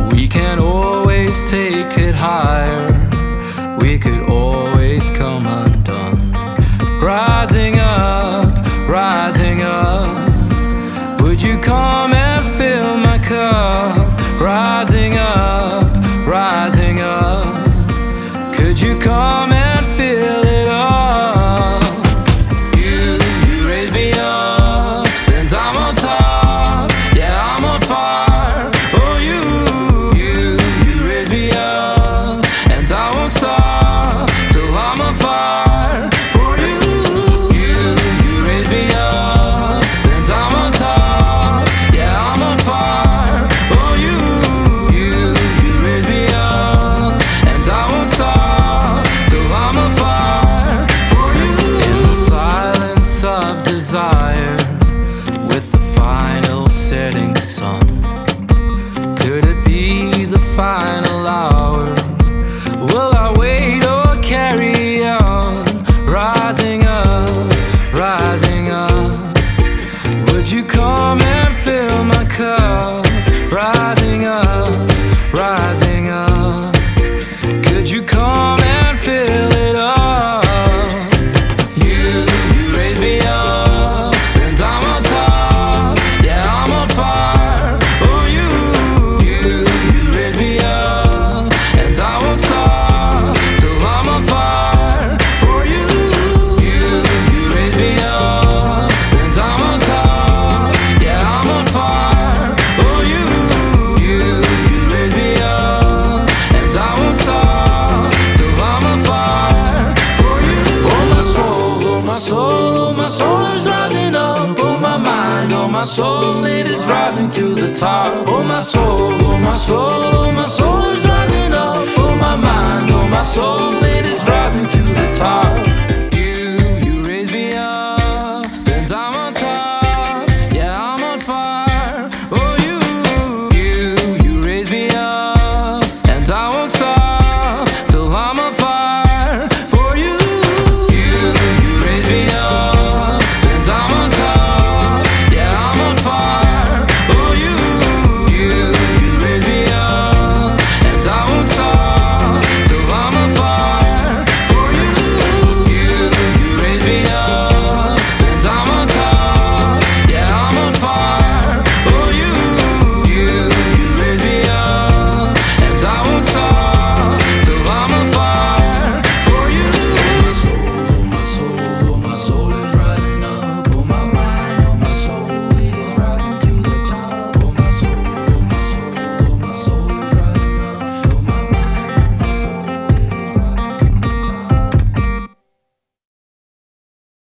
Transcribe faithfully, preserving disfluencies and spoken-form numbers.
We can always take it higher. We could always come undone. Rising up, rising up. Would you come and fill my cup? Rising up, rising up. Could you come and fill it up? You, you raise me up, and I'm on top. Yeah, I'm on fire. Oh, you, you, you raise me up, and I won't stop till I'm on fire for you. You, you raise me up, and I'm on top. Yeah, I'm on fire. Oh, you, you, you raise me up, and I won't stop till I'm on fire for you. In the silence of desire, with the final setting sun, could it be the final hour? Will I wait or carry on? Rising up, rising up. Would you come and fill my cup? Rising up, rising up. Could you come and fill it up? You, you raise me up, and I'm on top. Yeah, I'm on fire. Oh, you, you, you raise me up, and I won't stop till I'm on fire for you. You, you raise me up, and I'm on top. Yeah, I'm on fire. Oh, you, you, you raise me up, and I won't stop till I'm on fire for you. Oh, my soul, oh, my soul, oh, my soul is rising up. Oh, my mind, oh, my soul, it is rising to the top. Oh, my soul, oh, my soul, oh, my soul is rising